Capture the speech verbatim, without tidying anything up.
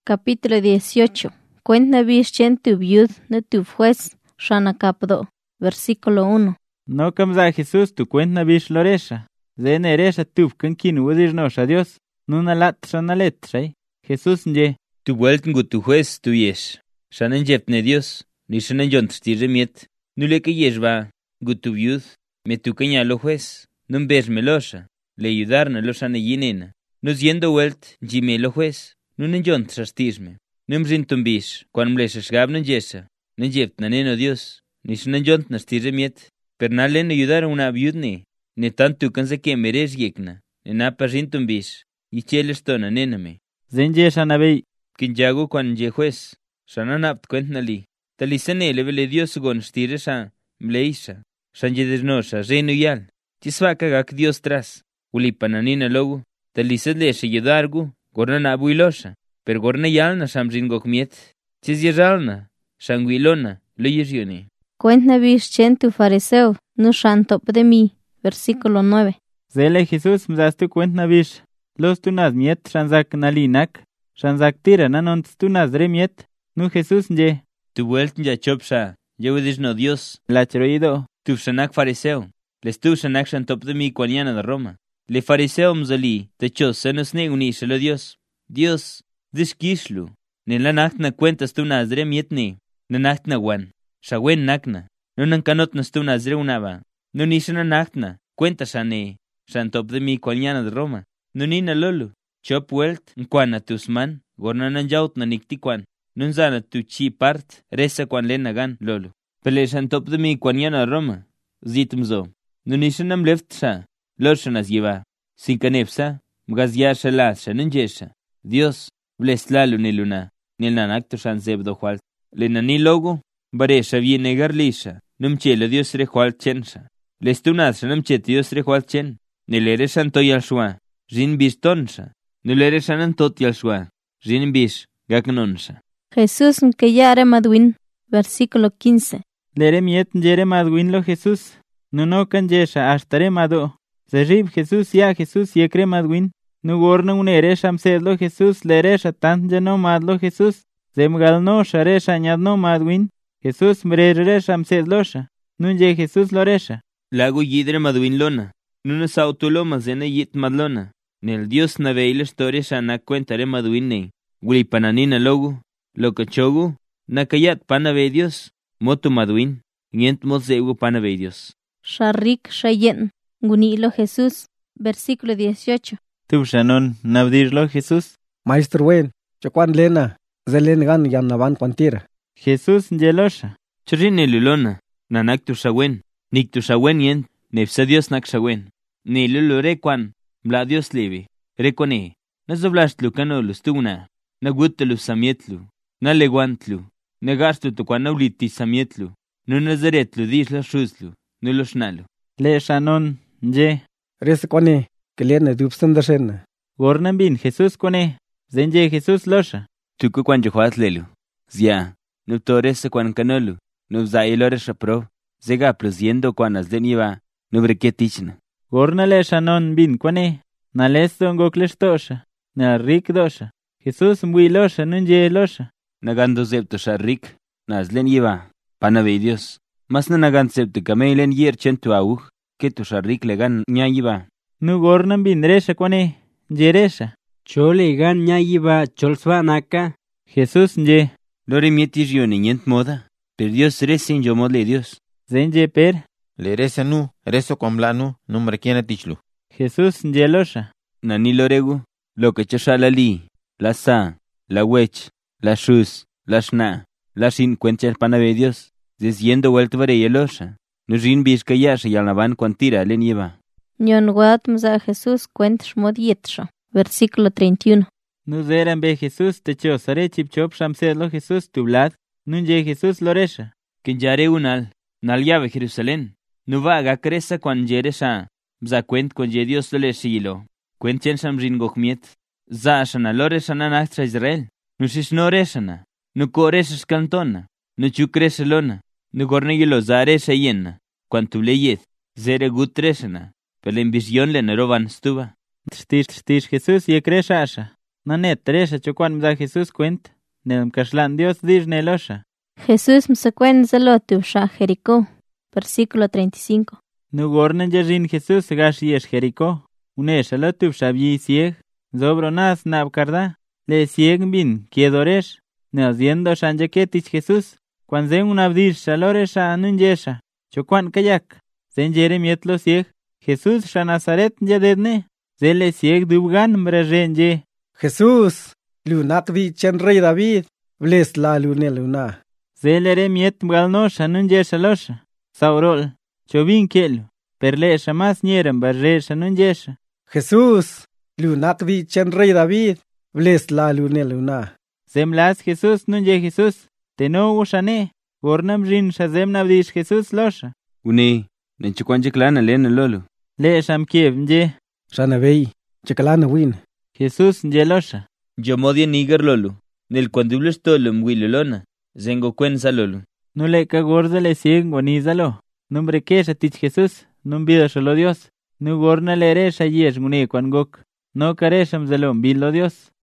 Capítulo dieciocho. Cuenta Bishen tu viud no tu juez, Shana Capdo. Versículo uno. No camza Jesús tu cuenta bish loresha. Zene eresha tu kankin udir nosha Dios. Nuna lat shana letra. Jesús nje. Tu vuelten gu tu juez tu yesh. Shanen jepne Dios. Ni shanen jontrstire miet. Nule que yesh va. Gu tu viud. Me tu kanya lo juez. Nun besh melosha. Le ayudarna lo shana yinena. Nos yendo vuelt jime lo juez. Nun en jontrastisme. Num rintumbish. Quan mlesha shgab nan jesha. Nan jept na neno Dios. Ni shanen jontrastire miet. Per na len ayudar una viudne. Ne tanto kanse que meres yekna. Ne na pa rintumbish. Y chelestona nename. Zenje shana bei. Kinjago quan je juez. Shana napt kwentnali. Talisane levele Dios gon stire sha. Mleisha. Shanje desnosha. Reno yal. Chisvaka gak Dios tras. Ulipananina logo. Talisad leshe yedargu. Gorna na builosha. Per gorna yalna shamrin gokmiet. Chis yeralna. Shanguilona. Lo yerione. Cuenta Bishen tu fariseo, no shantop de mí. Versículo nueve. Zele Jesús mzastu cuenta bish. Los tunas miet shanzak nalinak. Shanzak tira nanont tunas remiet. Nu Jesús nje. Tu vuelta ya chopsha. Yehudish no Dios. La cheroido. Tu shanak fariseo. Les tu shanak shantop de mí cuaniana de Roma. Le fariseo mzali. Te chos senos ne unishelo Dios. Dios. Dishkishlu. Ne la nacht na cuentas tu nas remiet ne. Na nacht na wan. Shawen nakna. No nankanot nas tu nas re unaba. No ni shana nachtna. Cuenta shane. Shantop de mí cuaniana de Roma. No ni na lolu. Chop welt. Nkwana tusman. Gorna nanjaut na niktikwan. Nun zana tu chi part. Resa kwan lena gan lolu. Pele shantop de mí cuaniana de Roma. Zitumzo. No ni shanam left sha. Loshanas lleva. Sin canepsa. Mgazya shalas shanenjesha. Dios. Bleslalu ni luna. Ni el nanakto shan zebdo hualt. Lena ni logo. Baresha viene garlisha. Num chelo Dios re hualt chensha. Lestunas num chet Dios re hualt chen. Nilere shanto yalshua. Jin bish tonsha. Nilere shanan tot yalshua. Jin bish gaknonsha. Jesús que ya era madwin. Versículo quince. Lere miet njere madwin lo Jesús. No no kan jesha ashtare mado. Zerib Jesús ya Jesús yekre madwin. No gorna un eresha msedlo Jesús leresha tan jano madlo Jesús. Zemgal no sharesha nyadno madwin. Jesús mreresha msedlosha. Nunje Jesús loresha. Lago yidre madwin lona. Nuna sautuloma zene yit madlona. Nel Dios na veile historia shana cuentare madwin ne. Wili pananina logo. Loka chogo. Nakayat panave Dios. Motu madwin. Ngent mozeu panave Dios. Sharik shayen. Gunilo Jesús. Versículo dieciocho. Tu shanon nabdirlo Jesús. Maestro wen. Chakwan lena. Zelen gan yan naban kwantira. Jesús njelosha. Churine lulona. Nanak tu shawen. Nik tu shawen yen. Nefsa Dios nak shawen. Ni lulu rekwan. Bla Dios levi. Rekwane. Nazoblast lucano lustuna. Nagutelu samietlu. Nalegwantlu. Negastu tu kwanawliti samietlu. No nazaretlu disla shuzlu. No losnalu. Le shanon nje. Res kone. Que lene dupsandashena. Gornan bin Jesús kone. Zenje Jesús losha. Tuku kwan jehuat lelu. Zia. Nuptores kwan kanolu. Nupzailores apro. Zega plusiendo kwan asdeniva. Nubreketichna. Gorna le shanon bin kone. Nalesto ngoklestosha. Na rik dosha. Jesús mbuilosha nunje losha. Nagando zepto sharik. Naslen yiva. Panave Dios. Mas na nagan zepto kameilen yer chentu auj. Que tu sharik legan nya yiva. Nu gornan bin resha kone. Njeresha. Chole gan nya yiva cholsva naka. Jesús nje. Lore mietis yo niñent moda. Per Dios resin yo modle Dios. Zenje per. Le resa nu, reso con blanu, numre kiena tichlu. Jesús njelosha. Nani loregu. Lo que chashala li. La sa. La wech. La shus. La shna. La shin cuencha panave Dios. Desiendo vuelto vare yelosha. Nujin biskayasha yalnaban cuantira le nieva. Nyon guat mza Jesús cuent mod yetsha. Versículo treinta y uno. Nuzeran be Jesús te chosare chipchop shamsedlo Jesús tu blad. Nunje Jesús loresha. Kinjare unal. Nal llave Jerusalén. Nuvaga cresa cuan jeresha. Bza cuent con je Dios lo leshilo. Cuenchen shamrin gokmiet. Za shana loresana nachtra Israel. Nushish no resana. Nu koresh cantona. Nu chukres lona. Nu gornegilo zaresha yena. Cuantu leyet. Zere gutresana. Pero en visión le neroban stuva. Tstish tstish Jesús ye kresha asha. Nanet teresha chocuan mda Jesús cuenta. Nelm kashlan Dios dir nelosha. Jesús msakwen zalo tubsha Jericó. Versículo treinta y cinco. Nugornen jerin Jesús gashi yesh Jericó. Unesha lo tubsha byi sieg. Zobro nas nabkarda. Le sieg bin kiedoresh. Neoziendo shanjaketich Jesús. Cuan zen un abdir shaloresha nunjesha. Chocuan kayak. Zen jeremiet lo sieg. Jesús sha Nazaret yadedne. Zele sieg dubgan mbrajenje. Jesús, lunak vi chen rey David, bles la lune luna. Zelere miet mgalno shanunje shalosha. Saurol, chovin kelu, perle shamas nyeren barre shanunjesha. Jesús, lunak vi chen rey David, bles la lune luna. Zemlas Jesús nunje Jesús, teno ushane, gornam rin shazem nabdish Jesús losha. Uni, nenchukwanje klana lena lolo. Le sham kiev nje. Shanavei, chakalana win. Jesús nje losha. Yo modia nigar lolo. Nel cuandubles tolum wilolona. Zengo cuenza lolo. Nule ka gorda le sieg guanizalo. Nombre kesha tich Jesús, num bido solo Dios. Nu gorna le eresha yesh mune cuan gok. No caresham zalom bilo Dios.